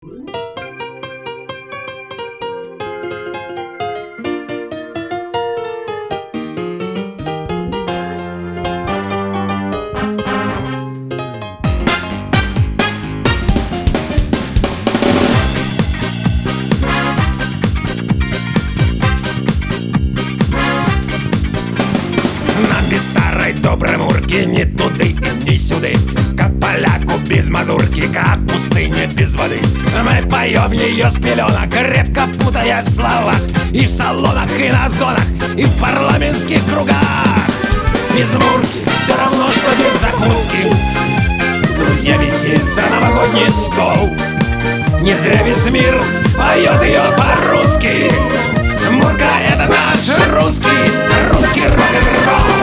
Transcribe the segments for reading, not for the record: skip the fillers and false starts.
Без старой доброй мурки ни туды и ни сюды, как поляку без мазурки, как пустыня без воды. Мы поем ее с пеленок, редко путая в словах, и в салонах, и на зонах, и в парламентских кругах. Без мурки все равно, что без закуски. С друзьями сесть за новогодний стол. Не зря весь мир поет ее по-русски. Мурка — это наш русский рок-н-ролл.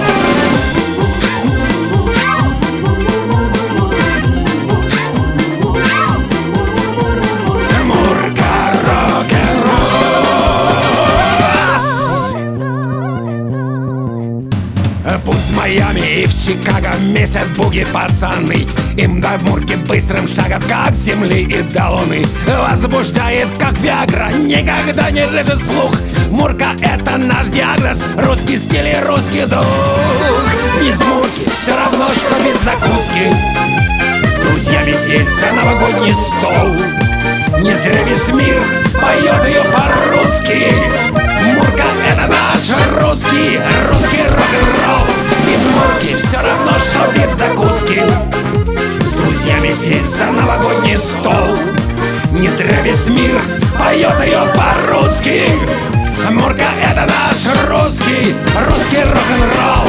Пусть в Майами и в Чикаго месят буги пацаны, им до мурки быстрым шагом, как земли и до луны. Возбуждает, как виагра, никогда не лежит слух. Мурка — это наш диагноз, русский стиль и русский дух. Без мурки все равно, что без закуски. С друзьями сесть за новогодний стол. Не зря весь мир поет ее по-русски. Мурка — это наш русский рок-н-ролл. Без мурки все равно, что без закуски. С друзьями сесть за новогодний стол. Не зря весь мир поет ее по-русски. Мурка — это наш русский рок-н-ролл.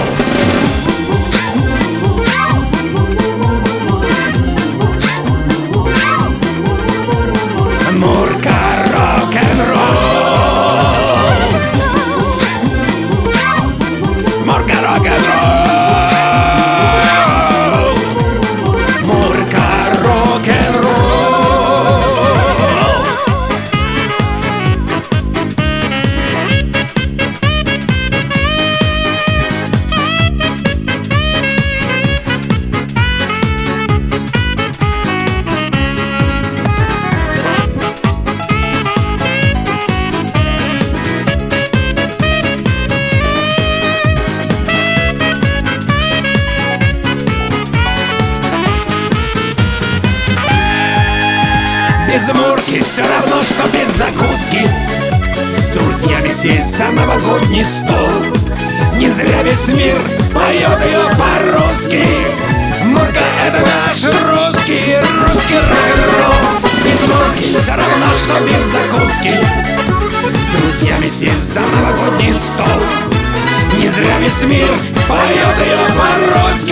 Мурка рок-н-ролл. Мурка рок-н-ролл. Мурка рок-н-ролл. Без мурки все равно, что без закуски. С друзьями сесть за новогодний стол. Не зря весь мир поет ее по-русски. Мурка — это наш русский рок-н-ролл. Без мурки все равно, что без закуски. С друзьями сесть за новогодний стол. Не зря весь мир поет ее по-русски.